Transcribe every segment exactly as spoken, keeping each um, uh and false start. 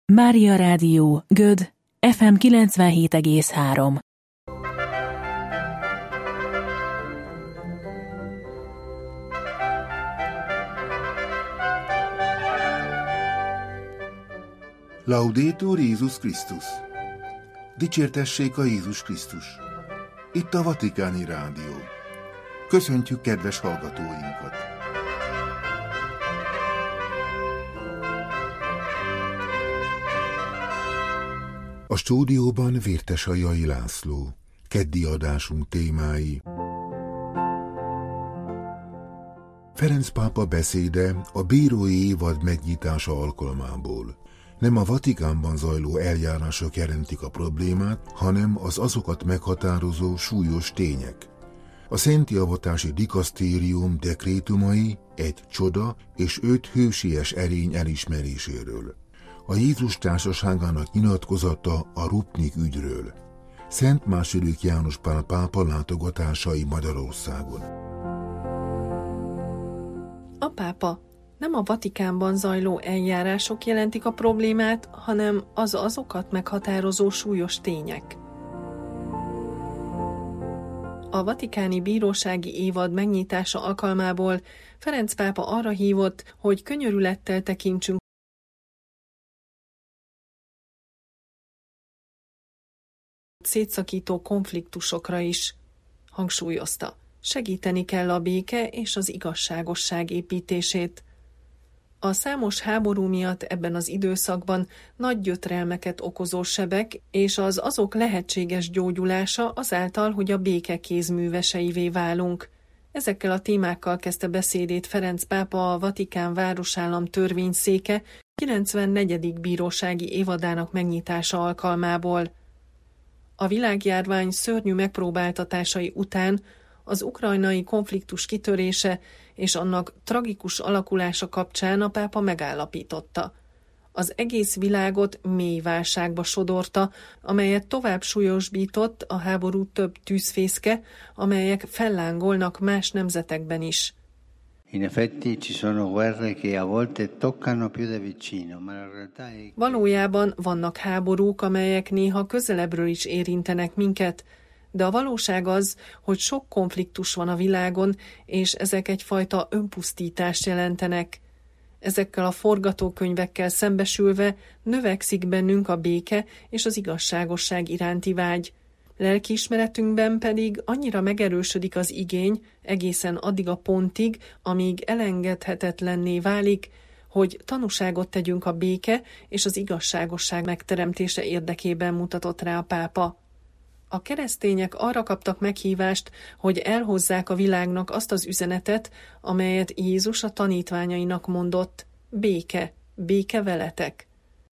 Mária Rádió, Göd, ef em kilencvenhét egész három. Laudetur Jézus Krisztus! Dicsértessék a Jézus Krisztus! Itt a Vatikáni Rádió. Köszöntjük kedves hallgatóinkat! A stúdióban Vértesajai László. Keddi adásunk témái: Ferenc pápa beszéde a bírói évad megnyitása alkalmából. Nem a Vatikánban zajló eljárások jelentik a problémát, hanem az azokat meghatározó súlyos tények. A szentjavatási dikasztérium dekrétumai egy csoda és öt hősies erény elismeréséről. A Jézus társaságának nyilatkozata a Rupnik ügyről. Szent második János Pál pápa látogatásai Magyarországon. A pápa: nem a Vatikánban zajló eljárások jelentik a problémát, hanem az azokat meghatározó súlyos tények. A vatikáni bírósági évad megnyitása alkalmából Ferenc pápa arra hívott, hogy könyörülettel tekintsünk szétszakító konfliktusokra is. Hangsúlyozta, segíteni kell a béke és az igazságosság építését. A számos háború miatt ebben az időszakban nagy gyötrelmeket okozó sebek és az azok lehetséges gyógyulása azáltal, hogy a béke kézműveseivé válunk. Ezekkel a témákkal kezdte beszédét Ferenc pápa a Vatikán városállam törvényszéke kilencvennegyedik bírósági évadának megnyitása alkalmából. A világjárvány szörnyű megpróbáltatásai után az ukrajnai konfliktus kitörése és annak tragikus alakulása kapcsán a pápa megállapította: az egész világot mély válságba sodorta, amelyet tovább súlyosbított a háború több tűzfészke, amelyek fellángolnak más nemzetekben is. In effetti ci sono guerre che a volte toccano più da vicino, ma la realtà è... Valójában vannak háborúk, amelyek néha közelebbről is érintenek minket, de a valóság az, hogy sok konfliktus van a világon, és ezek egyfajta önpusztítást jelentenek. Ezekkel a forgatókönyvekkel szembesülve növekszik bennünk a béke és az igazságosság iránti vágy. Lelkiismeretünkben pedig annyira megerősödik az igény egészen addig a pontig, amíg elengedhetetlenné válik, hogy tanúságot tegyünk a béke és az igazságosság megteremtése érdekében, mutatott rá a pápa. A keresztények arra kaptak meghívást, hogy elhozzák a világnak azt az üzenetet, amelyet Jézus a tanítványainak mondott: béke, béke veletek.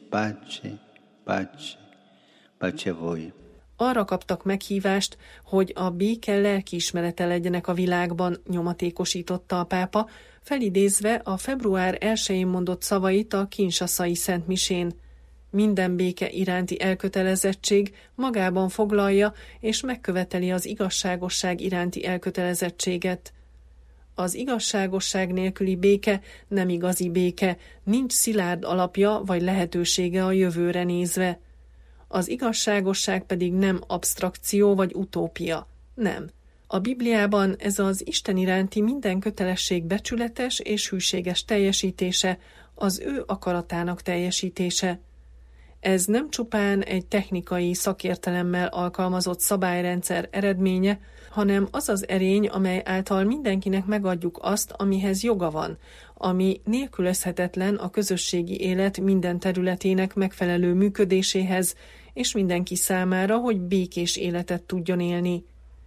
Pace, pace, pace voi. Arra kaptak meghívást, hogy a béke lelkiismerete legyenek a világban, nyomatékosította a pápa, felidézve a február elsején mondott szavait a kinshasai szentmisén. Minden béke iránti elkötelezettség magában foglalja és megköveteli az igazságosság iránti elkötelezettséget. Az igazságosság nélküli béke nem igazi béke, nincs szilárd alapja vagy lehetősége a jövőre nézve. Az igazságosság pedig nem absztrakció vagy utópia. Nem. A Bibliában ez az Isten iránti minden kötelesség becsületes és hűséges teljesítése, az ő akaratának teljesítése. Ez nem csupán egy technikai szakértelemmel alkalmazott szabályrendszer eredménye, hanem az az erény, amely által mindenkinek megadjuk azt, amihez joga van, ami nélkülözhetetlen a közösségi élet minden területének megfelelő működéséhez, és mindenki számára, hogy békés életet tudjon élni.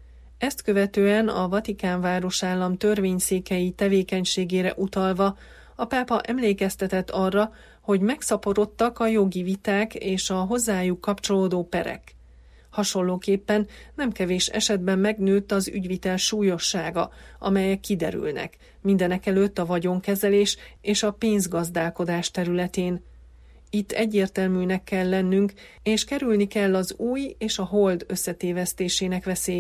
Ezt követően a Vatikán városállam törvényszékei tevékenységére utalva a pápa emlékeztetett arra, hogy megszaporodtak a jogi viták és a hozzájuk kapcsolódó perek. Hasonlóképpen nem kevés esetben megnőtt az ügyvitel súlyossága, amelyek kiderülnek, mindenekelőtt a vagyonkezelés és a pénzgazdálkodás területén. Itt egyértelműnek kell lennünk, és kerülni kell az új és a hold összetévesztésének veszélyét.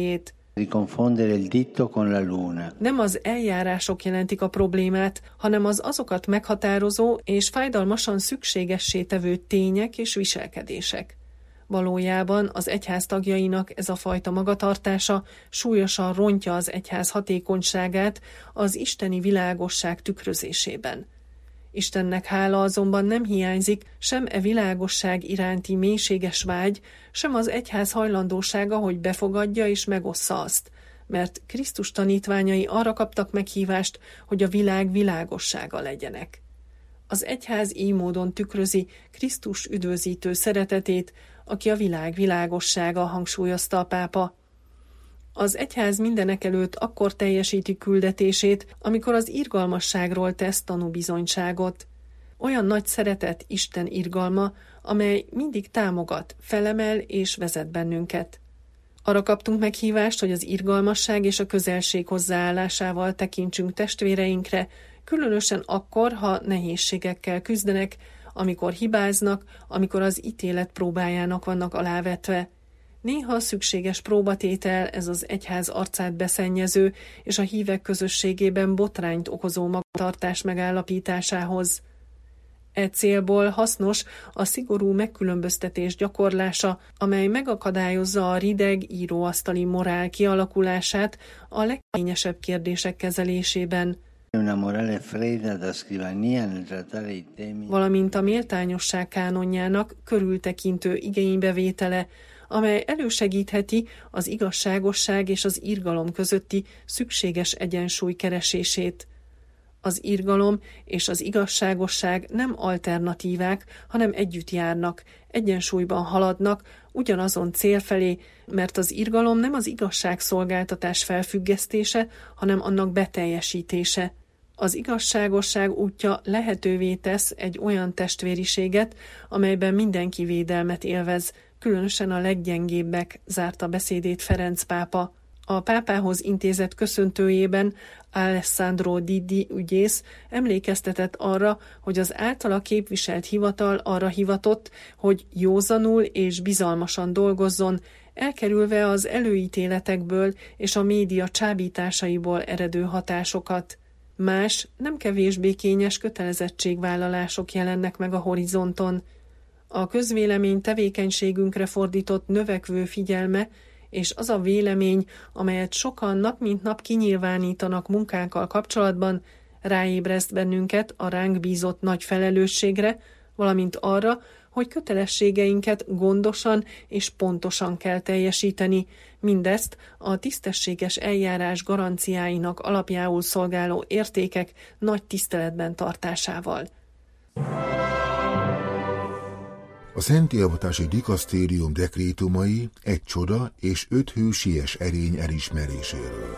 Nem az eljárások jelentik a problémát, hanem az azokat meghatározó és fájdalmasan szükségessé tevő tények és viselkedések. Valójában az egyház tagjainak ez a fajta magatartása súlyosan rontja az egyház hatékonyságát az isteni világosság tükrözésében. Istennek hála azonban nem hiányzik sem e világosság iránti mélységes vágy, sem az egyház hajlandósága, hogy befogadja és megossza azt, mert Krisztus tanítványai arra kaptak meghívást, hogy a világ világossága legyenek. Az egyház így módon tükrözi Krisztus üdvözítő szeretetét, aki a világ világossága, hangsúlyozta a pápa. Az egyház mindenekelőtt akkor teljesíti küldetését, amikor az irgalmasságról tesz tanúbizonyságot. Olyan nagy szeretet Isten irgalma, amely mindig támogat, felemel és vezet bennünket. Arra kaptunk meghívást, hogy az irgalmasság és a közelség hozzáállásával tekintsünk testvéreinkre, különösen akkor, ha nehézségekkel küzdenek, amikor hibáznak, amikor az ítélet próbájának vannak alávetve. Néha szükséges próbatétel ez az egyház arcát beszennyező és a hívek közösségében botrányt okozó magatartás megállapításához. E célból hasznos a szigorú megkülönböztetés gyakorlása, amely megakadályozza a rideg íróasztali morál kialakulását a legkényesebb kérdések kezelésében. Valamint a méltányosság kánonjának körültekintő igénybevétele, amely elősegítheti az igazságosság és az irgalom közötti szükséges egyensúly keresését. Az irgalom és az igazságosság nem alternatívák, hanem együtt járnak, egyensúlyban haladnak, ugyanazon cél felé, mert az irgalom nem az igazságszolgáltatás felfüggesztése, hanem annak beteljesítése. Az igazságosság útja lehetővé tesz egy olyan testvériséget, amelyben mindenki védelmet élvez, különösen a leggyengébbek, zárta beszédét Ferenc pápa. A pápához intézett köszöntőjében Alessandro Diddi ügyész emlékeztetett arra, hogy az általa képviselt hivatal arra hivatott, hogy józanul és bizalmasan dolgozzon, elkerülve az előítéletekből és a média csábításaiból eredő hatásokat. Más, nem kevésbé kényes kötelezettségvállalások jelennek meg a horizonton. A közvélemény tevékenységünkre fordított növekvő figyelme és az a vélemény, amelyet sokan nap mint nap kinyilvánítanak munkánkkal kapcsolatban, ráébreszt bennünket a ránk bízott nagy felelősségre, valamint arra, hogy kötelességeinket gondosan és pontosan kell teljesíteni, mindezt a tisztességes eljárás garanciáinak alapjául szolgáló értékek nagy tiszteletben tartásával. A Szentélavatási Dikasztérium dekrétumai egy csoda és öt hősies erény elismeréséről.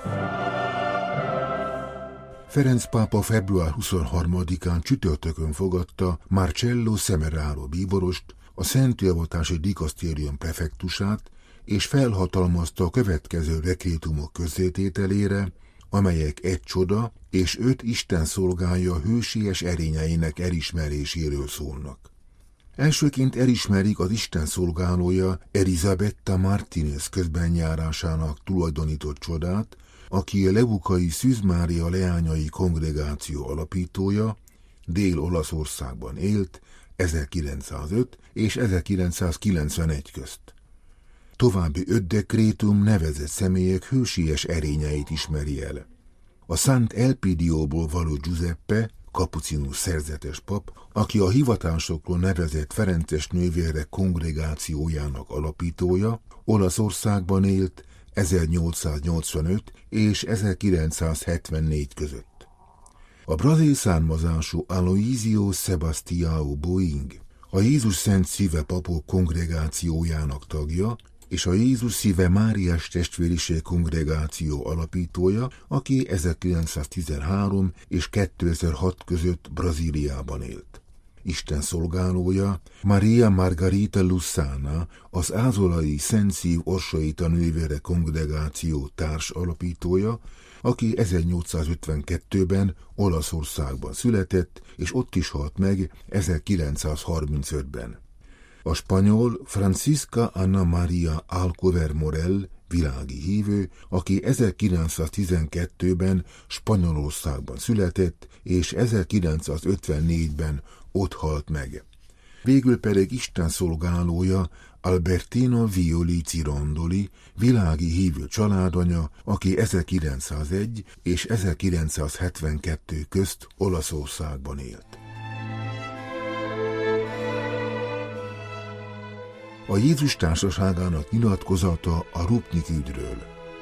Ferenc pápa február huszonharmadikán csütörtökön fogadta Marcello Semeraro bíborost, a Szentélavatási Dikasztérium prefektusát, és felhatalmazta a következő dekrétumok közzétételére, amelyek egy csoda és öt Isten szolgája hősies erényeinek elismeréséről szólnak. Elsőként elismerik az Isten szolgálója Elisabetta Martínez közbenjárásának tulajdonított csodát, aki a Leukai Szűz Mária leányai kongregáció alapítója, Dél-Olaszországban élt ezerkilencszázöt és ezerkilencszázkilencvenegy közt. További öt dekrétum nevezett személyek hősies erényeit ismeri el. A Sant Elpidióból való Giuseppe, kapucinus szerzetes pap, aki a hivatásokról nevezett ferences nővérek kongregációjának alapítója, Olaszországban élt ezernyolcszáznyolcvanöt és ezerkilencszázhetvennégy között. A brazil származású Aloísio Sebastião Boing, a Jézus Szent Szíve papok kongregációjának tagja, és a Jézus Szíve Máriás Testvériség kongregáció alapítója, aki ezerkilencszáztizenhárom és kétezer-hat között Brazíliában élt. Isten szolgálója Maria Margarita Lussana, az ázolai Szent Szív Orsaita nővérek kongregáció társ alapítója, aki ezernyolcszázötvenkettőben Olaszországban született, és ott is halt meg ezerkilencszázharmincötben. A spanyol Francisca Ana María Alcover Morel világi hívő, aki ezerkilencszáztizenkettőben Spanyolországban született, és ezerkilencszázötvennégyben ott halt meg. Végül pedig Isten szolgálója Albertino Violi Cirondoli, világi hívő családanya, aki ezerkilencszázegy és ezerkilencszázhetvenkettő közt Olaszországban élt. A Jézus Társaságának nyilatkozata a Rupnik ügyről.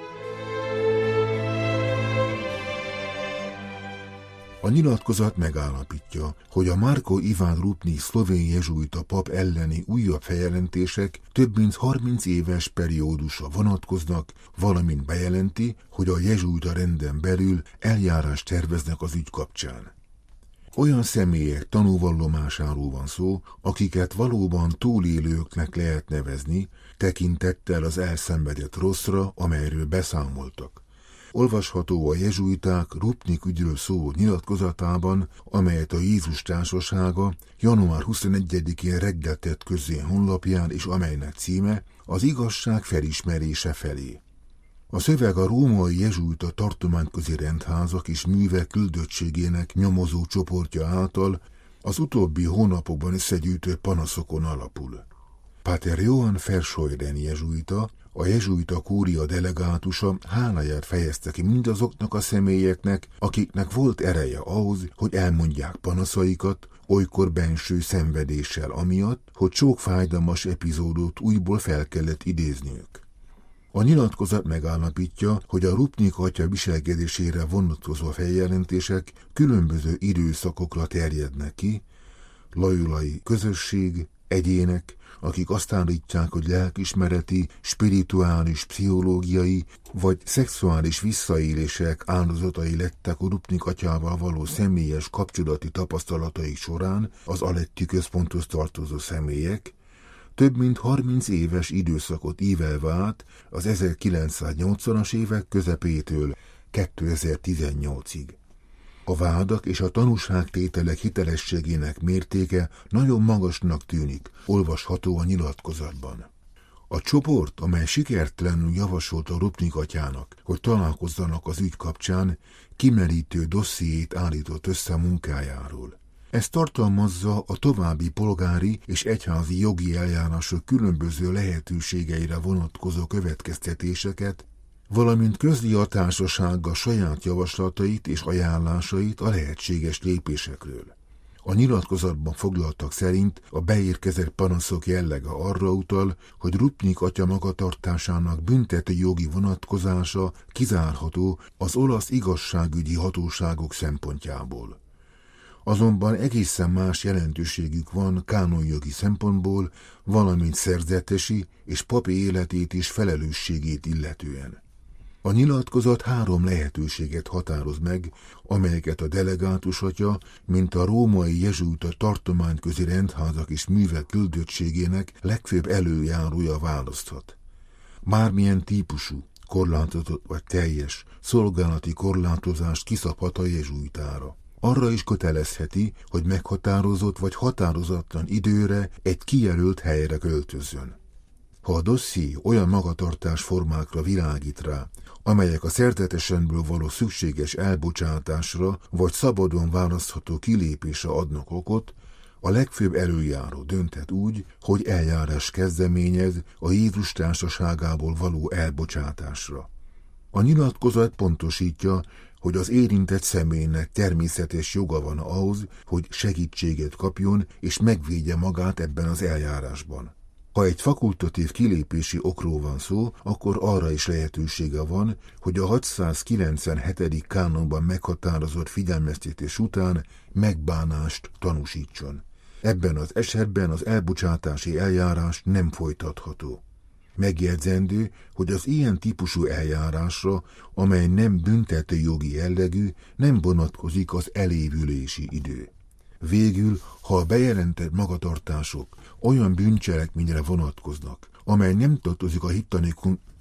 A nyilatkozat megállapítja, hogy a Marko Iván Rupnik szlovén jezsuita pap elleni újabb feljelentések több mint harminc éves periódusra vonatkoznak, valamint bejelenti, hogy a jezsuita renden belül eljárást terveznek az ügy kapcsán. Olyan személyek tanúvallomásáról van szó, akiket valóban túlélőknek lehet nevezni, tekintettel az elszenvedett rosszra, amelyről beszámoltak. Olvasható a jezsuiták Rupnik ügyről szóló nyilatkozatában, amelyet a Jézus Társasága január huszonegyedikén reggel tett közzé honlapján, és amelynek címe az igazság felismerése felé. A szöveg a római jezsuita tartományközi rendházak és művek küldöttségének nyomozó csoportja által az utóbbi hónapokban összegyűjtött panaszokon alapul. Páter Johann Verscheuren jezsuita, a jezsuita kúria delegátusa háláját fejezte ki mindazoknak a személyeknek, akiknek volt ereje ahhoz, hogy elmondják panaszaikat, olykor benső szenvedéssel amiatt, hogy sok fájdalmas epizódot újból fel kellett idézniük. A nyilatkozat megállapítja, hogy a Rupnik atya viselkedésére vonatkozó feljelentések különböző időszakokra terjednek ki, lajolai közösség, egyének, akik azt állítják, hogy lelkismereti, spirituális, pszichológiai vagy szexuális visszaélések áldozatai lettek a Rupnik atyával való személyes kapcsolati tapasztalataik során az Aletti központhoz tartozó személyek, több mint harminc éves időszakot ívelve át az ezerkilencszáznyolcvanas évek közepétől kétezer-tizennyolcig. A vádak és a tanúságtételek hitelességének mértéke nagyon magasnak tűnik, olvasható a nyilatkozatban. A csoport, amely sikertelenül javasolt a Rupnik atyának, hogy találkozzanak az ügy kapcsán, kimerítő dossziét állított össze munkájáról. Ez tartalmazza a további polgári és egyházi jogi eljárások különböző lehetőségeire vonatkozó következtetéseket, valamint közli a társasággal saját javaslatait és ajánlásait a lehetséges lépésekről. A nyilatkozatban foglaltak szerint a beérkezett panaszok jellege arra utal, hogy Rupnik atya magatartásának büntető jogi vonatkozása kizárható az olasz igazságügyi hatóságok szempontjából. Azonban egészen más jelentőségük van kánonjogi szempontból, valamint szerzetesi és papi életét és felelősségét illetően. A nyilatkozat három lehetőséget határoz meg, amelyeket a delegátus atya, mint a római jezsuita tartományközi rendházak és művek küldöttségének legfőbb előjárója választhat. Bármilyen típusú, korlátozott vagy teljes szolgálati korlátozást kiszabhat a jezsuitára. Arra is kötelezheti, hogy meghatározott vagy határozatlan időre egy kijelölt helyre költözzön. Ha a dosszié olyan magatartásformákra világít rá, amelyek a szerzetesenből való szükséges elbocsátásra vagy szabadon választható kilépésre adnak okot, a legfőbb előjáró dönthet úgy, hogy eljárás kezdeményez a Jézus Társaságából való elbocsátásra. A nyilatkozat pontosítja, hogy az érintett személynek természetes joga van ahhoz, hogy segítséget kapjon és megvédje magát ebben az eljárásban. Ha egy fakultatív kilépési okról van szó, akkor arra is lehetősége van, hogy a hatszázkilencvenhetedik kánonban meghatározott figyelmeztetés után megbánást tanúsítson. Ebben az esetben az elbocsátási eljárás nem folytatható. Megjegyzendő, hogy az ilyen típusú eljárásra, amely nem büntető jogi jellegű, nem vonatkozik az elévülési idő. Végül, ha a bejelentett magatartások olyan bűncselekményre vonatkoznak, amely nem tartozik a hittani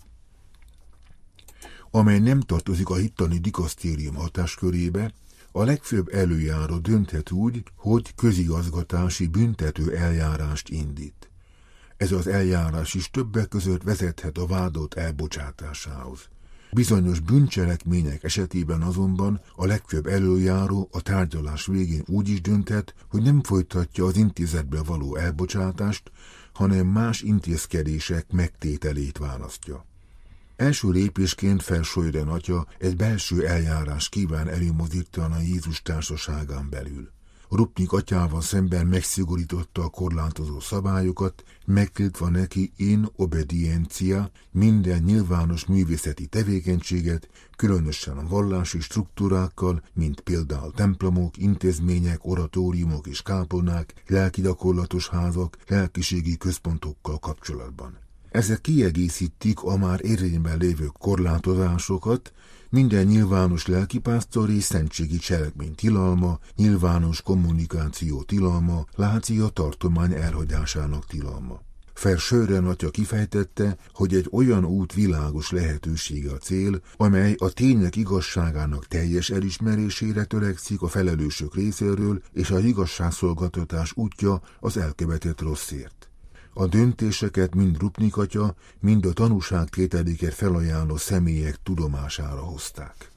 amely nem tartozik a hittani dikasztérium hatáskörébe, a legfőbb előjáró dönthet úgy, hogy közigazgatási büntető eljárást indít. Ez az eljárás is többek között vezethet a vádolt elbocsátásához. Bizonyos bűncselekmények esetében azonban a legfőbb előjáró a tárgyalás végén úgy is dönthet, hogy nem folytatja az intézetbe való elbocsátást, hanem más intézkedések megtételét választja. Első lépésként Verscheuren atya egy belső eljárás kíván előmozdítani a Jézus társaságán belül. Rupnik atyával szemben megszigorította a korlátozó szabályokat, megtiltva neki in obediencia minden nyilvános művészeti tevékenységet, különösen a vallási struktúrákkal, mint például templomok, intézmények, oratóriumok és kápolnák, lelkigyakorlatos házak, lelkiségi központokkal kapcsolatban. Ezek kiegészítik a már érvényben lévő korlátozásokat, minden nyilvános lelkipásztori szentségi cselekmény tilalma, nyilvános kommunikáció tilalma, lácia tartomány elhagyásának tilalma. Verscheuren atya kifejtette, hogy egy olyan út világos lehetősége a cél, amely a tények igazságának teljes elismerésére törekszik a felelősök részéről, és az igazságszolgáltatás útja az elkövetett rosszért. A döntéseket mind Rupnik atya, mind a tanúságtételéket felajánló személyek tudomására hozták.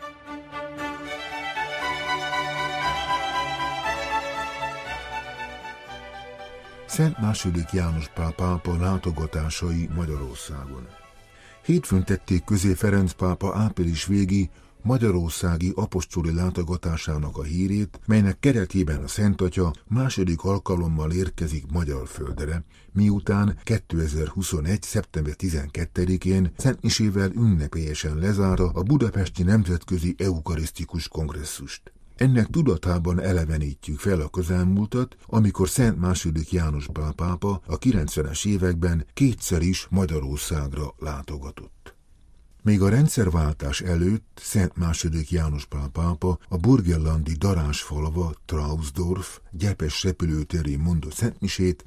Szent második János Pál pápa látogatásai Magyarországon. Hétfőn tették közé Ferenc pápa április végi magyarországi apostoli látogatásának a hírét, melynek keretében a Szent Atya második alkalommal érkezik magyar földre, miután kétezer-huszonegy. szeptember tizenkettedikén szentmisével ünnepélyesen lezárta a budapesti nemzetközi eukarisztikus kongresszust. Ennek tudatában elevenítjük fel a közelmúltat, amikor Szent második János Pál pápa a kilencvenes években kétszer is Magyarországra látogatott. Még a rendszerváltás előtt Szent második János Pál pápa a burgenlandi darázsfalva Trausdorf gyepes repülőtérén mondott szentmisét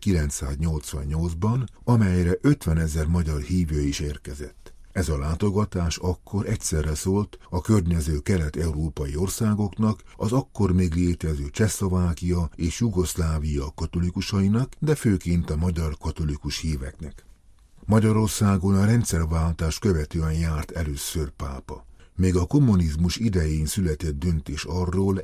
ezerkilencszáznyolcvannyolcban, amelyre ötvenezer magyar hívő is érkezett. Ez a látogatás akkor egyszerre szólt a környező kelet-európai országoknak, az akkor még létező Csehszlovákia és Jugoszlávia katolikusainak, de főként a magyar katolikus híveknek. Magyarországon a rendszerváltás követően járt először pápa. Még a kommunizmus idején született döntés arról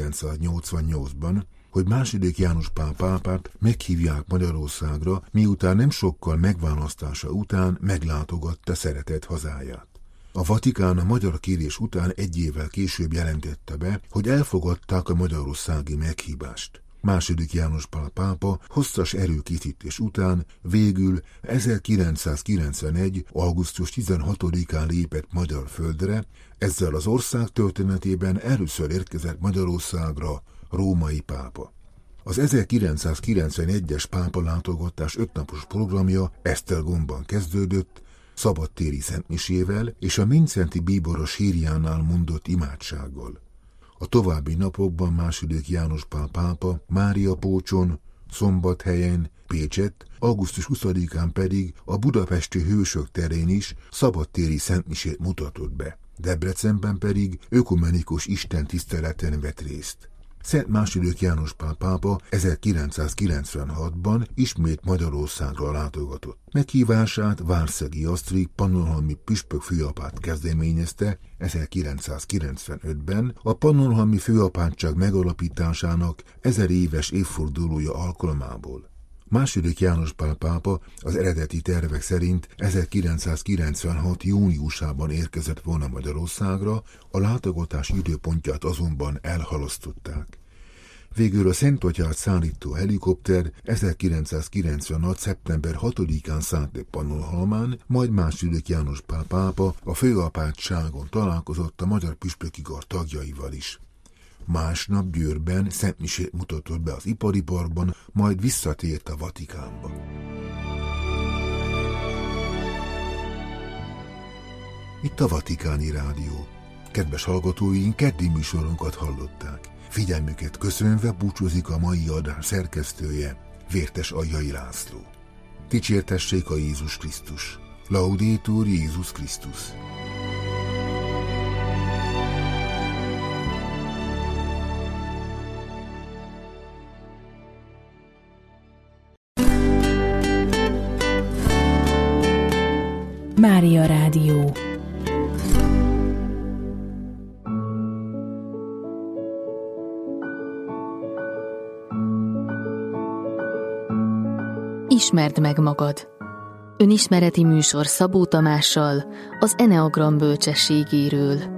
ezerkilencszáznyolcvannyolcban, hogy második János Pál pápát meghívják Magyarországra, miután nem sokkal megválasztása után meglátogatta szeretett hazáját. A Vatikán a magyar kérés után egy évvel később jelentette be, hogy elfogadták a magyarországi meghívást. Második János Pál pápa hosszas erőkészítés után végül ezerkilencszázkilencvenegy. augusztus tizenhatodikán lépett magyar földre, ezzel az ország történetében először érkezett Magyarországra római pápa. Az ezerkilencszázkilencvenegyes pápa látogatás ötnapos programja Esztergomban kezdődött, szabadtéri szentmisével és a Mindszenty bíboros sírjánál mondott imádsággal. A további napokban második János Pál pápa Máriapócson, Szombathelyen, Pécsett, augusztus huszadikán pedig a budapesti Hősök terén is szabadtéri szentmisét mutatott be. Debrecenben pedig ökumenikus istentiszteleten vett részt. Szent második János Pál pápa ezerkilencszázkilencvenhatban ismét Magyarországra látogatott. Meghívását Várszegi Asztrik pannonhalmi püspök főapát kezdeményezte ezerkilencszázkilencvenötben a pannonhalmi főapátság megalapításának ezer éves évfordulója alkalmából. Második János Pál pápa az eredeti tervek szerint ezerkilencszázkilencvenhat. júniusában érkezett volna Magyarországra, a látogatás időpontját azonban elhalasztották. Végül a Szent Atyát szállító helikopter ezerkilencszázkilencvenhat. szeptember hatodikán szállt le Pannonhalmán, majd második János Pál pápa a főapátságon találkozott a magyar püspöki kar tagjaival is. Másnap Győrben szentmisét mutatott be az ipari parkban, majd visszatért a Vatikánba. Itt a Vatikáni Rádió. Kedves hallgatóink, keddi műsorunkat hallották. Figyelmüket köszönve búcsúzik a mai adás szerkesztője, Vértes Aljai László. Dicsértessék a Jézus Krisztus! Laudetur Jézus Krisztus! Mária Rádió. Ismerd meg magad. Önismereti műsor Szabó Tamással az Eneagram bölcsességéről.